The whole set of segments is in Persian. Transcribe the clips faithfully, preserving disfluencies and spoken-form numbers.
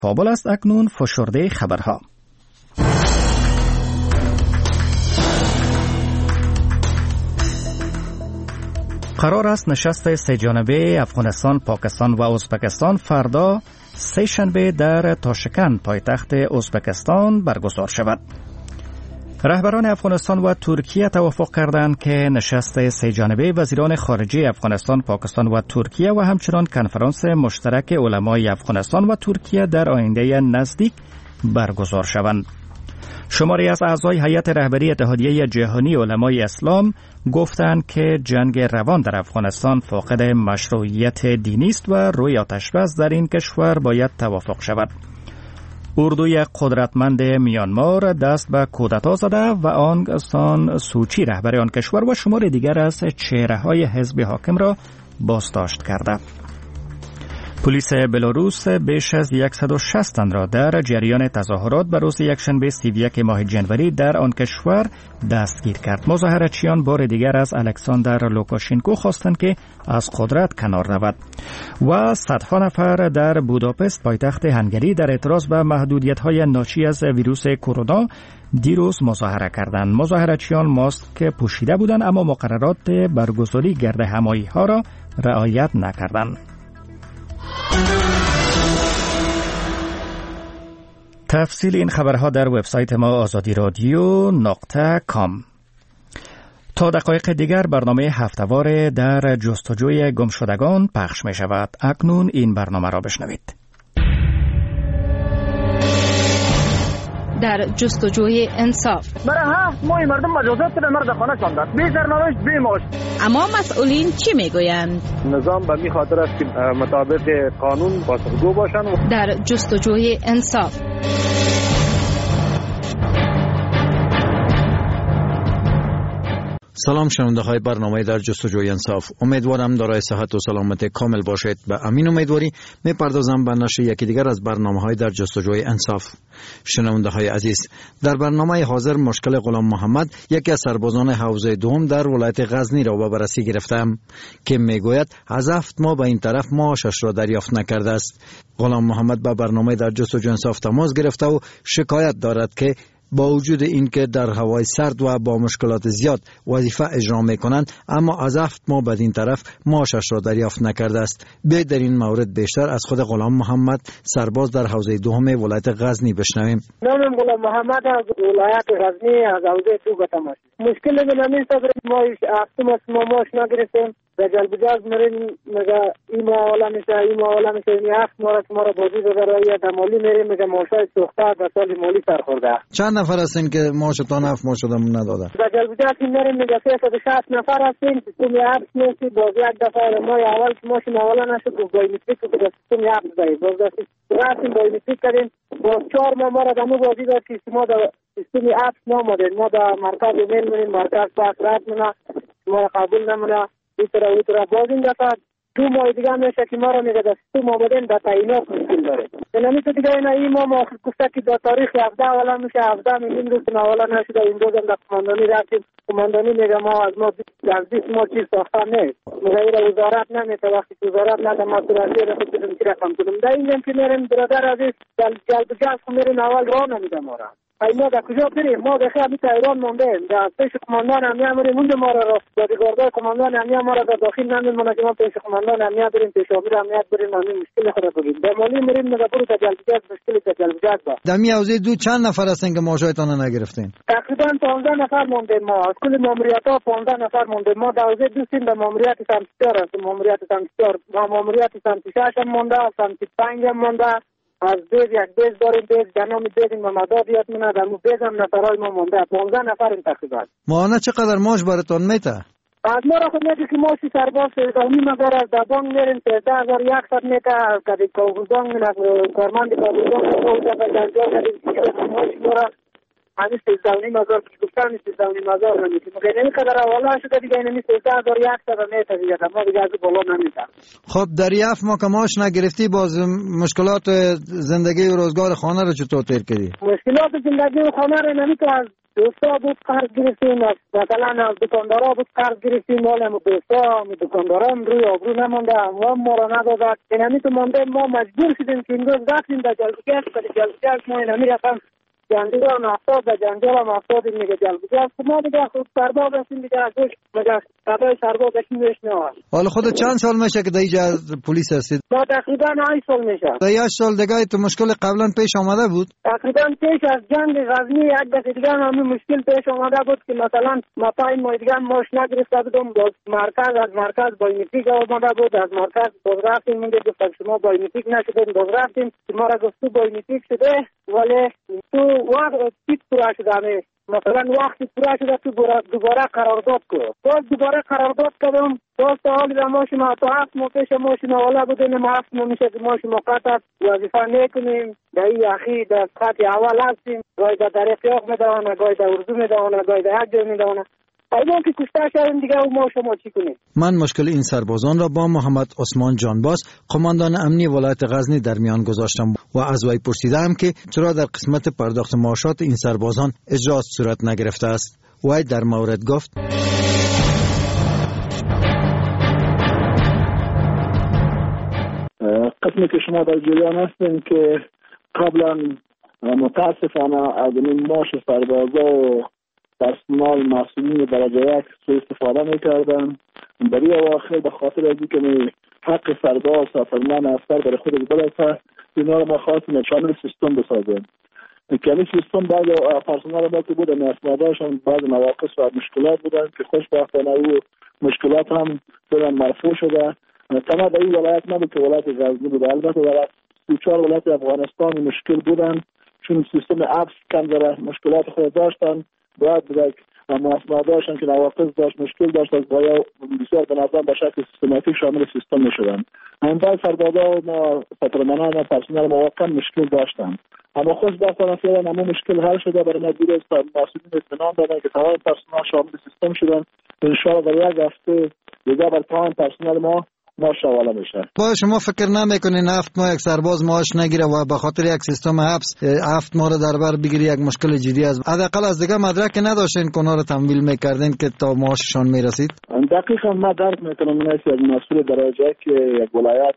کابل است اکنون فشرده خبرها. قرار است نشست سه جانبه افغانستان، پاکستان و ازبکستان فردا سه شنبه در تاشکند پایتخت ازبکستان برگزار شود. رهبران افغانستان و ترکیه توافق کردند که نشست سه جانبه وزیران خارجه افغانستان، پاکستان و ترکیه و همچنان کنفرانس مشترک علمای افغانستان و ترکیه در آینده نزدیک برگزار شوند. شماری از اعضای هیئت رهبری اتحادیه جهانی علمای اسلام گفتند که جنگ روان در افغانستان فاقد مشروعیت دینی است و روی آتش‌بس در این کشور باید توافق شود. اردوی قدرتمند میانمار دست به کودتا زده و آنگ سان سوچی رهبر آن کشور و شمار دیگر از چهره‌های حزب حاکم را بازداشت کرده. پلیس بلاروس بیش از صد و شصت تن را در جریان تظاهرات بر روز یکشنبه سی و یک ماه جنوری در آن کشور دستگیر کرد. مظاهرچیان بار دیگر از الکساندر لوکاشنکو خواستند که از قدرت کنار رود و صدها نفر در بوداپست پایتخت هنگری در اعتراض به محدودیت‌های ناشی از ویروس کرونا دیروز مظاهره کردند. مظاهرچیان ماسک پوشیده بودند اما مقررات برگزاری گرد همایی‌ها را رعایت نکردند. تفصیل این خبرها در وبسایت ما آزادی رادیو نقطه کام. تا دقایق دیگر برنامه هفته‌وار در جستجوی گمشدگان پخش می شود. اکنون این برنامه را بشنوید. در جستجوی انصاف. برای هفت ماه مردم مجازات به مرد خانه شاندند. بی سرنوشت بی معاش. اما مسئولین چی میگویند؟ نظام به می خاطر است که مطابق قانون پاسخگو باشند. در جستجوی انصاف. سلام شنونده های برنامه در جستجوی انصاف. امیدوارم دارای صحت و سلامت کامل باشید. به امین امیدواری می پردازم به نشر یکی دیگر از برنامه های در جستجوی انصاف. شنونده های عزیز، در برنامه حاضر مشکل غلام محمد، یکی از سربازان حوزه دوم در ولایت غزنی را به بررسی گرفتم که می گوید از هفت ماه به این طرف معاشش را دریافت نکرده است. غلام محمد به برنامه در جستجوی انصاف تماس گرفته و شکایت دارد که با وجود اینکه در هوای سرد و با مشکلات زیاد وظیفه اجرا میکنند اما از هفت ماه بعد این طرف معاشش را دریافت نکرده است. به در این مورد بیشتر از خود غلام محمد، سرباز در حوزه دوم ولایت غزنی بشنویم. نام غلام محمد از ولایت غزنی از حوزه دو گفتم است. مشکل من نیست که ما هفت ماه معاش نگرفتیم. رجال بجاز مریم مگه این مالا میشه این مالا میشه این هفت ماه ما را بازی داده رایی دمالی میریم مگه معاشای سوخته در سال مالی سر خورده. چند نفر هستین که معاشتان هفت ماه شده نداده؟ رجال بجاز میریم مگه سیصد و شصت نفر هستیم. سیستم هفت میسی بازی یک دفعه ما اول که ماشین اولا نشد و بایومتریک که در سیستم هفت زدیم باز در رفتیم بایومتریک کردیم باز چهار ماه ما را دمو بازی داد که ما در سیستم هفت نامدیم ما در مرکز ایمیل منیم مرکز پاک رد منا ما را قبول نمونه ایترا ایترا باز این دفعه دو ماه دیگه میشه که ما را میگه در سیستم آمدن در تعیینات مشکل داره. یعنی تو دیگه این این ما ما گفته که در تاریخ هفده اولا میشه هفده میلیون روز اولا نشده این روز هم در کماندانی رفتیم کماندانی میگه ما از ما از بیست ما چیز ساخته نیست مغیر وزارت نمیته وقتی وزارت نده مسئولیتی را خود بدون که رقم کنم در این هم که میریم برادر عزیز جلب جلب خود میریم اول راه نمیده ما را ای ما در کجا بریم ما در خیلی تا ایران موندیم در پیش کماندان امنیت میریم اونجا ما را بادیگاردای کماندان امنیت ما را در داخل نمیمونه که ما پیش کماندان امنیت بریم پیش امیر امنیت بریم همین مشکل خود بگیم در مالی میریم نگاه برو تا جلبجات مشکل تا جلبجات با در می حوزه دو چند نفر هستن که معاشایتان نگرفتین؟ تقریبا پانزده نفر موندیم ما از کل ماموریت‌ها پانزده نفر موندیم ما در حوزه دو سیم در ماموریت سمتیار است ماموریت سمتیار ما ماموریت سمتیشش هم مونده سمتی پنج هم مونده از بیز یک بیز داریم بیز جنامی بیز این ممداد یاد منه در مو بیز هم نفرهای ما مونده پانزده نفر این تقریبا ماهانه چقدر معاش براتون میته؟ از ما را خود میگه که معاشی سرباز سیزدهمی مگر از دبانگ میریم سیزده هزار یکصد میته از کدی کابودانگ کارمند کابودانگ خود در جنجال کدیم معاشی ما را همی سیزدهمی مزار که گفتن سیزدهمی مزار نمیتیم مگر این قدر اولا شده دیگه اینمی سیزده هزار یکصد میته دیگه ما دیگه از بالا نمیتم. خب در یفت ما که معاش نگرفتی باز مشکلات زندگی و روزگار خانه رو چطور تیر کردی؟ مشکلات زندگی و خانه رو نمیتو از دوستا بود قرض گرفتیم، مثلا از دکاندارا بود قرض گرفتیم، مال هم دوستا می دکانداران روی آبرو نمانده، هم ما را ندادد. این همی تو مانده ما مجبور شدیم که این روز رفتیم در جلبگرد، در جلبگرد ما این همی رقم جنجال هم افتاد، در جنجال هم افتاد این میگه جلبگرد. ما دیگه خود سرباز هستیم دیگه از دوش مگه سبای سرباز هستیم بهش نواد. حالا خودت چند سال میشه که در اینجا پلیس هستید؟ ما تقریبا هشت سال میشه. در هشت سال دیگه تو مشکل قبلا پیش آمده بود؟ تقریبا پیش از جنگ غزنی یک دفعه دیگه همین مشکل پیش آمده بود که مثلا ما پای ما دیگه ماش نگرفته بودم، باز مرکز از مرکز بایومتریک آمده بود، از مرکز باز رفتیم میگه گفتم شما بایومتریک نشده، باز رفتیم ما را گفت تو بایومتریک شده ولی تو وقت تیک پورا شده، مثلا وقتی پورا شده تو دوباره قرارداد کو، باز دوباره قرارداد کردم، باز تا حالی در ماشین ما تا هفت ماه پیش ماشین والا بودیم، ما هفت ماه میشه که ماشین موقت وظیفه نکنیم، در این اخی در خط اول هستیم، گاهی در دریق میدوانه، گاهی در اردو میدوانه، گاهی در یک جای میدوانه. اینا که کشته شدیم دیگه ما شما چی کنیم؟ من مشکل این سربازان را با محمد عثمان جانباز قماندان امنی ولایت غزنی در میان گذاشتم و از وی پرسیدم که چرا در قسمت پرداخت معاشات این سربازان اجراات صورت نگرفته است. وی در مورد گفت قسمی که شما در جریان هستین که قبلا متاسفانه از این معاش سربازا و پرسنل مسئولین درجه یک سوء استفاده میکردن. در این اواخر به خاطر از اینکه حق سرباز سفرمن افسر برای خود برسه اینا رو ما خواستیم شامل سیستم بسازیم که این سیستم بعد پرسنل ما که بودن اسناداشون بعض مواقف و مشکلات بودن که خوشبختانه او مشکلات هم فعلا مرفوع شده. تنها در این ولایت نبود که ولایت غزنی بود، البته در سی و چهار ولایت افغانستان مشکل بودن چون سیستم ابس کم ذره مشکلات خود داشتن، باید بدک اما اسناداشون که نواقص داشت مشکل داشت از باید بسیار به نظام به شکل سیستماتیک شامل سیستم نشدن. این بعد سربازا و ما فترمنان و پرسنل مواقع مشکل داشتن، اما خوشبختانه فعلا همون مشکل حل شده. برای ما دیر است مسئولین اطمینان دادن که تمام پرسنل شامل سیستم شدن. انشاءالله در یک هفته دیگه بر تمام پرسنل ما معاش حواله میشه. با شما فکر نمیکنین هفت ماه یک سرباز معاش نگیره و به خاطر یک سیستم حبس هفت ماه رو در بر بگیری یک مشکل جدی است؟ حداقل از دیگه مدرک نداشتین که اونا رو تمویل میکردین که تا معاششان میرسید؟ دقیقاً ما درک میکنم مناسب از مسئول درجه که یک ولایت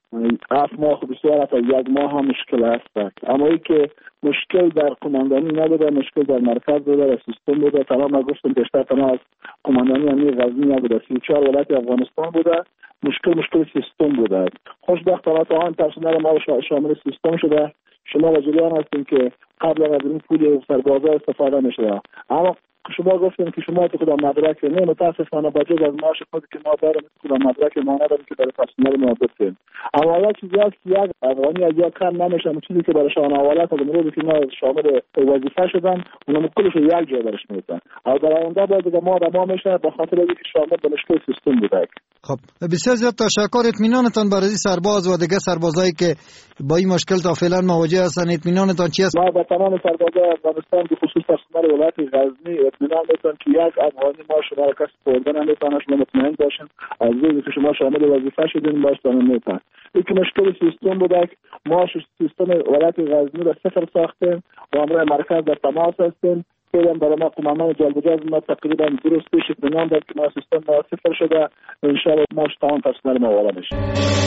هفت ماه بسیار تا یک ماه هم مشکل است، اما ای که مشکل در قماندانی نبوده، مشکل در مرکز بوده، در سیستم بوده. تمام گفتم بیشتر تمام از قماندانی امنی غزنی نبوده، سی و چهار ولایت افغانستان بوده. مشکل مشکل سیستم بوده. خوشبختانه تا آن پرسنل ما شامل سیستم شده. شما و جریان هستین که قبل از این پول سربازا استفاده میشه، اما شما گفتین که شما تو کدام مدرک نه، متاسفانه با جز از معاش خودی که ما داریم کدام مدرک ما نداریم که برای پرسنل ما بدیم. اما یک چیزی هست که یک افغانی از یک کم نمیشه، چیزی که برایشان حواله تا امروز که ما شامل وظیفه شدن اونم کلش یک جا برش میدن. او در آینده باید که ما ما میشه به خاطر اینکه شامل به مشکل سیستم بوده. خب بسیار زیاد تشکر. اطمینانتان برای سرباز و دیگه سربازایی که با این مشکل تا فعلا مواجه هستن اطمینانتان چی است؟ ما با تمام سربازای افغانستان به خصوص پرسنل ولایت غزنی اطمینان میتونم که یک افغانی ما شما را کسی خوردن نمیتونه. شما مطمئن باشین از روزی که شما شامل وظیفه شدین باشتان نمیتونه. یک مشکل سیستم بوده. ما سیستم ولایت غزنی را صفر ساختیم و امروز مرکز در تماس هستیم. فعلا برای ما قماندان جلبجاز ما تقریبا درست پیش اطمینان داد که ما سیستم ما صفر شده. انشاءالله ما تمام پرسنل ما والا میشه.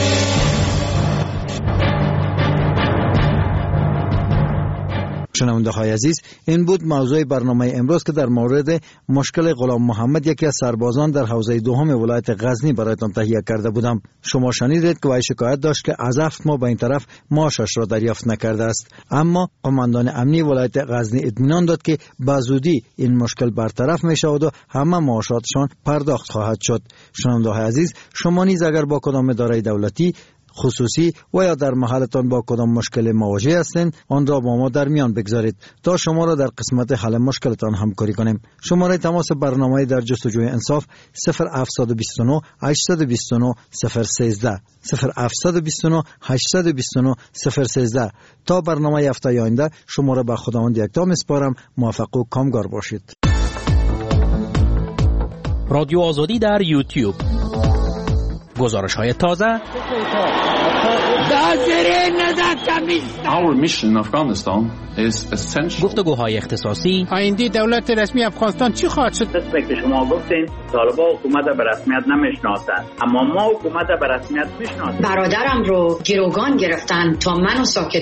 شنونده های عزیز، این بود موضوع برنامه امروز که در مورد مشکل غلام محمد یکی از سربازان در حوزه دوم ولایت غزنی برایتان تهیه کرده بودم. شما شنیدید که وی شکایت داشت که از هفت ماه به این طرف معاشش را دریافت نکرده است، اما قماندان امنی ولایت غزنی اطمینان داد که به زودی این مشکل برطرف می شود و همه معاشاتشان پرداخت خواهد شد. شنونده های عزیز، شما نیز اگر با کدام اداره دولتی خصوصی و یا در محلتان با کدام مشکل مواجه هستند آن را با ما در میان بگذارید تا شما را در قسمت حل مشکلتان همکاری کنیم. شماره تماس برنامه در جستجوی انصاف صفر هفت دو نه هشت دو نه صفر یک سه صفر هفت دو نه هشت دو نه صفر یک سه. تا برنامه هفته آینده شما را به خداوند یکتا میسپارم. موفق و کامگار باشید. رادیو آزادی در یوتیوب گزارش های تازه. Our mission in Afghanistan is essential. گفتگوهای اختصاصی. آینده دولت رسمی افغانستان چی خواهد شد؟ مثل که شما گفتین طالبان حکومت به رسمیت نمیشناسند، اما ما حکومت به رسمیت میشناسیم. برادرم رو گروگان گرفتن تا منو ساکت